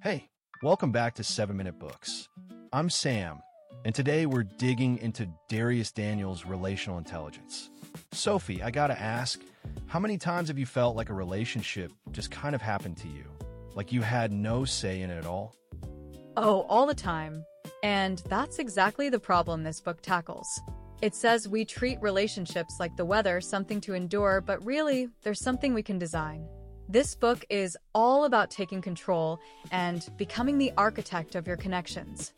Hey, welcome back to 7 Minute Books. I'm Sam, and today we're digging into Darius Daniels' relational intelligence. Sophie, I gotta ask, how many times have you felt like a relationship just kind of happened to you? Like you had no say in it at all? Oh, all the time. And that's exactly the problem this book tackles. It says we treat relationships like the weather, something to endure, but really, there's something we can design. This book is all about taking control and becoming the architect of your connections.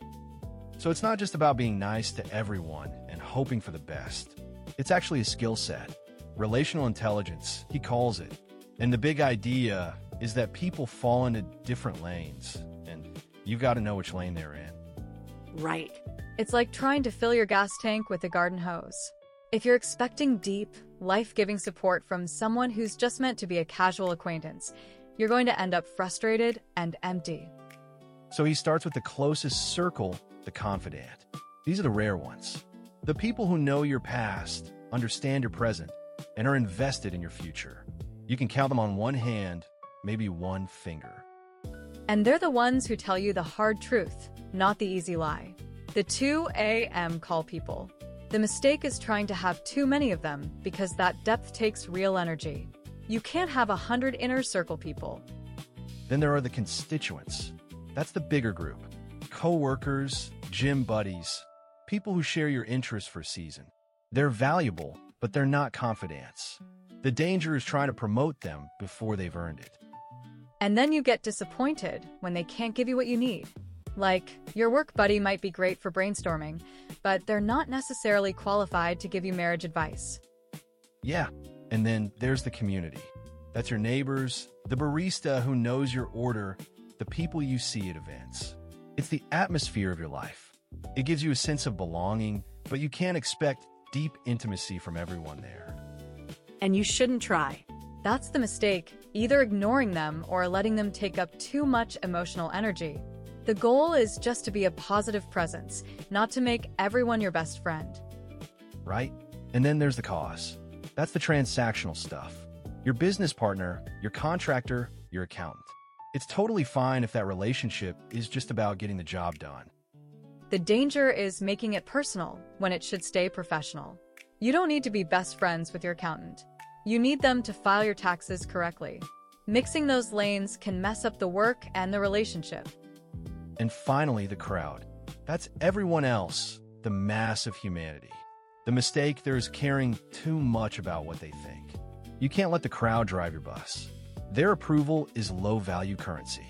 So it's not just about being nice to everyone and hoping for the best. It's actually a skill set. Relational intelligence, he calls it. And the big idea is that people fall into different lanes, and you've got to know which lane they're in. Right. It's like trying to fill your gas tank with a garden hose. If you're expecting deep, life-giving support from someone who's just meant to be a casual acquaintance, you're going to end up frustrated and empty. So he starts with the closest circle, the confidant. These are the rare ones. The people who know your past, understand your present, and are invested in your future. You can count them on one hand, maybe one finger. And they're the ones who tell you the hard truth, not the easy lie. The 2 a.m. call people. The mistake is trying to have too many of them because that depth takes real energy. You can't have 100 inner circle people. Then there are the constituents. That's the bigger group. Co-workers, gym buddies, people who share your interests for a season. They're valuable, but they're not confidants. The danger is trying to promote them before they've earned it. And then you get disappointed when they can't give you what you need. Like, your work buddy might be great for brainstorming, but they're not necessarily qualified to give you marriage advice. Yeah, and then there's the community. That's your neighbors, the barista who knows your order, the people you see at events. It's the atmosphere of your life. It gives you a sense of belonging, but you can't expect deep intimacy from everyone there. And you shouldn't try. That's the mistake, either ignoring them or letting them take up too much emotional energy. The goal is just to be a positive presence, not to make everyone your best friend. Right? And then there's the cause. That's the transactional stuff. Your business partner, your contractor, your accountant. It's totally fine if that relationship is just about getting the job done. The danger is making it personal when it should stay professional. You don't need to be best friends with your accountant. You need them to file your taxes correctly. Mixing those lanes can mess up the work and the relationship. And finally, the crowd. That's everyone else, the mass of humanity. The mistake there is caring too much about what they think. You can't let the crowd drive your bus. Their approval is low-value currency.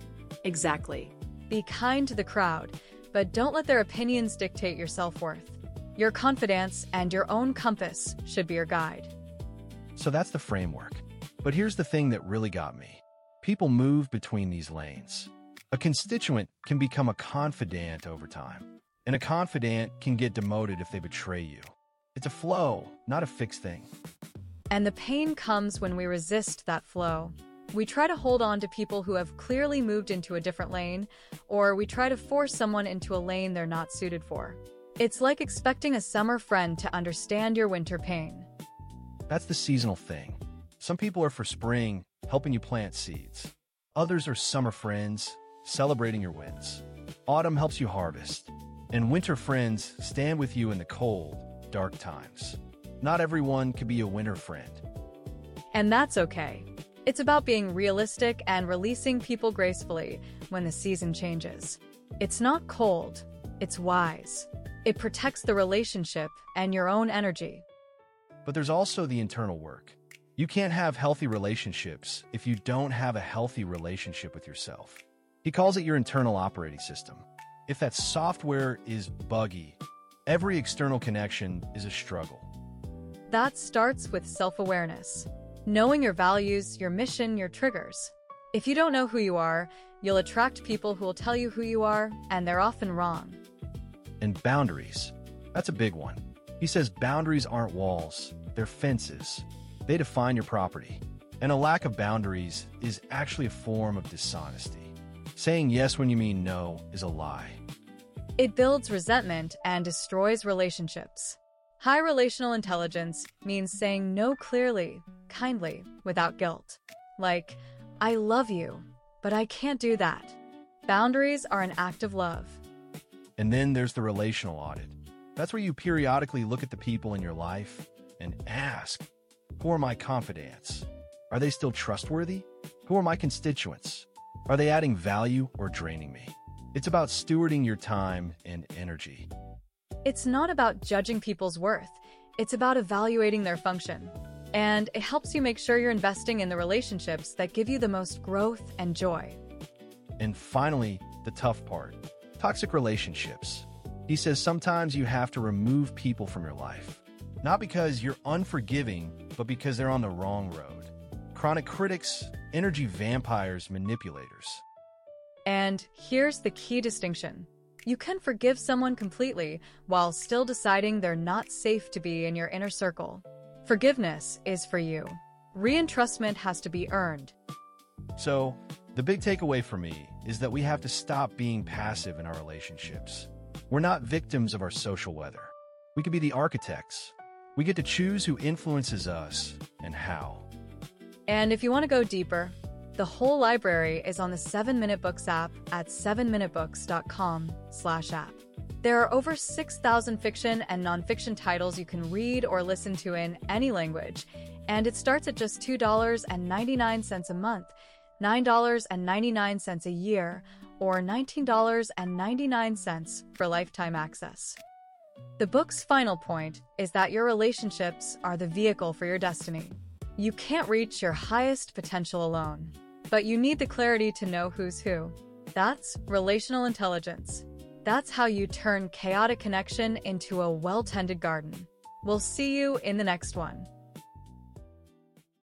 Exactly. Be kind to the crowd, but don't let their opinions dictate your self-worth. Your confidence and your own compass should be your guide. So that's the framework. But here's the thing that really got me. People move between these lanes. A constituent can become a confidant over time, and a confidant can get demoted if they betray you. It's a flow, not a fixed thing. And the pain comes when we resist that flow. We try to hold on to people who have clearly moved into a different lane, or we try to force someone into a lane they're not suited for. It's like expecting a summer friend to understand your winter pain. That's the seasonal thing. Some people are for spring, helping you plant seeds. Others are summer friends, celebrating your wins. Autumn helps you harvest. And winter friends stand with you in the cold, dark times. Not everyone can be a winter friend. And that's okay. It's about being realistic and releasing people gracefully when the season changes. It's not cold, it's wise. It protects the relationship and your own energy. But there's also the internal work. You can't have healthy relationships if you don't have a healthy relationship with yourself. He calls it your internal operating system. If that software is buggy, every external connection is a struggle. That starts with self-awareness. Knowing your values, your mission, your triggers. If you don't know who you are, you'll attract people who will tell you who you are, and they're often wrong. And boundaries. That's a big one. He says boundaries aren't walls, they're fences. They define your property. And a lack of boundaries is actually a form of dishonesty. Saying yes when you mean no is a lie. It builds resentment and destroys relationships. High relational intelligence means saying no clearly, kindly, without guilt. Like, I love you, but I can't do that. Boundaries are an act of love. And then there's the relational audit. That's where you periodically look at the people in your life and ask, who are my confidants? Are they still trustworthy? Who are my constituents? Are they adding value or draining me? It's about stewarding your time and energy. It's not about judging people's worth. It's about evaluating their function. And it helps you make sure you're investing in the relationships that give you the most growth and joy. And finally, the tough part, toxic relationships. He says sometimes you have to remove people from your life. Not because you're unforgiving, but because they're on the wrong road. Chronic critics, energy vampires, manipulators. And here's the key distinction. You can forgive someone completely while still deciding they're not safe to be in your inner circle. Forgiveness is for you. Reentrustment has to be earned. So, the big takeaway for me is that we have to stop being passive in our relationships. We're not victims of our social weather. We can be the architects. We get to choose who influences us and how. And if you want to go deeper, the whole library is on the 7-Minute Books app at 7minutebooks.com/app. There are over 6,000 fiction and nonfiction titles you can read or listen to in any language, and it starts at just $2.99 a month, $9.99 a year, or $19.99 for lifetime access. The book's final point is that your relationships are the vehicle for your destiny. You can't reach your highest potential alone, but you need the clarity to know who's who. That's relational intelligence. That's how you turn chaotic connection into a well-tended garden. We'll see you in the next one.